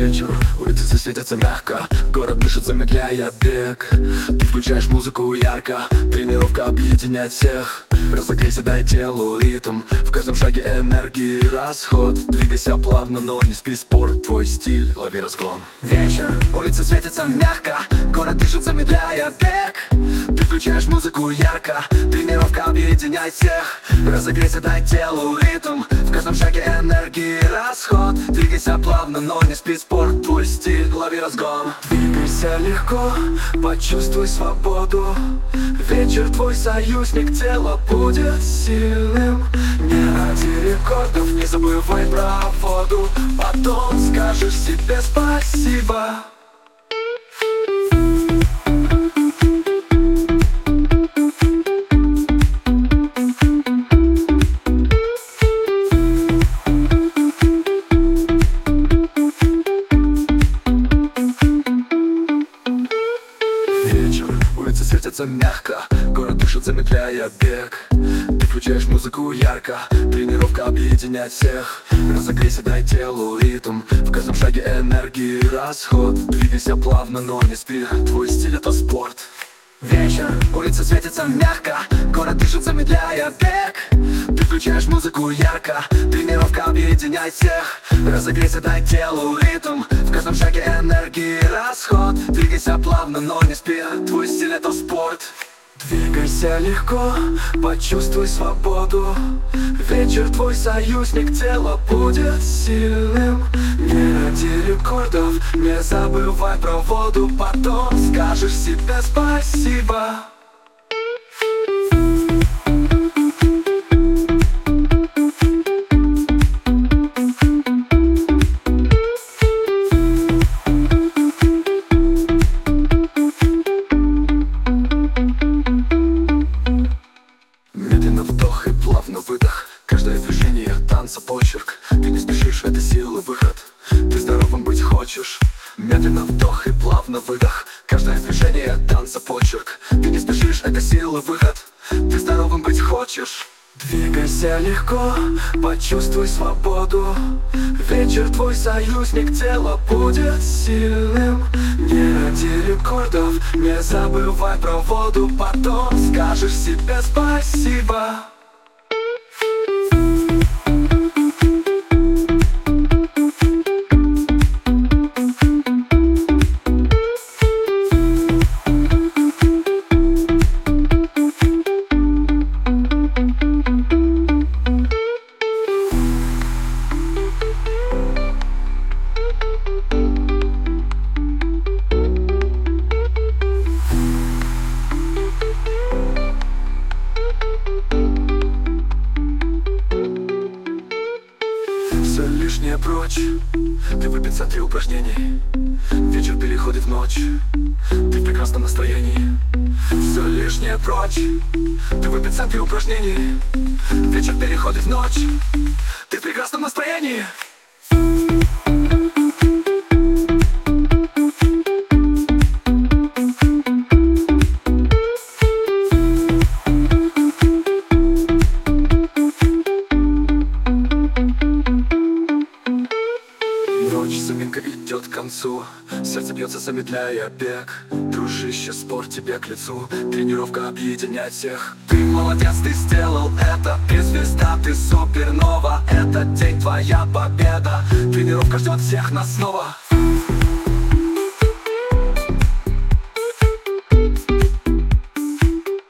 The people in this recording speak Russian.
Вечер, улицы засветятся мягко, город дышит, замедляя бег. Ты включаешь музыку ярко, тренировка объединяет всех. Разогрейся, дай телу ритм, в каждом шаге энергии расход. Двигайся плавно, но не спи, спорт твой стиль, лови разгон. Вечер, улицы светятся мягко, город дышит, замедляя бег. Ты включаешь музыку ярко, тренировка объединяет всех. Разогрейся, дай телу ритм, в каждом шаге энергии расход. Двигайся плавно, но не спи, спорт твой стиль, лови разгон. Двигайся легко, почувствуй свободу. Вечер твой союзник, тело будет сильным. Не ради рекордов, не забывай про воду. Потом скажешь себе спасибо. Вечер, улицы светятся мягко, город дышит, замедляя бег. Ты включаешь музыку ярко, тренировка объединяет всех. Разогрейся, дай телу ритм, в каждом шаге энергии расход. Двигайся плавно, но не спи, твой стиль это спорт. Вечер, улицы светятся мягко, город дышит, замедляя бег. Ты включаешь музыку ярко, тренировка объединяет всех. Разогрейся, дай телу ритм, в каждом шаге энергии расход. Двигайся плавно, но не спи, твой стиль это спорт. Двигайся легко, почувствуй свободу. Вечер твой союзник, тело будет сильным. Не ради рекордов, не забывай про воду. Потом скажешь себе спасибо. Медленно вдох и плавно выдох. Каждое движение танца почерк. Ты не спешишь, это сила, выход. Ты здоровым быть хочешь. Медленно вдох и плавно выдох. Каждое движение танца почерк. Ты не спешишь, это сила, выход. Ты здоровым быть хочешь. Двигайся легко, почувствуй свободу. Вечер твой союзник, тело будет сильным. Не ради рекордов, не забывай про воду. Потом скажешь себе спасибо. Все лишнее прочь, ты в эпицентре упражнений. Вечер переходит в ночь, ты в прекрасном настроении. Все лишнее прочь, ты в эпицентре упражнений. Вечер переходит в ночь, ты в прекрасном настроении. Ночь, заминка идет к концу, сердце бьется, замедляя бег. Дружище, спорт тебе к лицу, тренировка объединяет всех. Ты молодец, ты сделал это, ты звезда, ты супернова. Этот день твоя победа, тренировка ждет всех нас снова.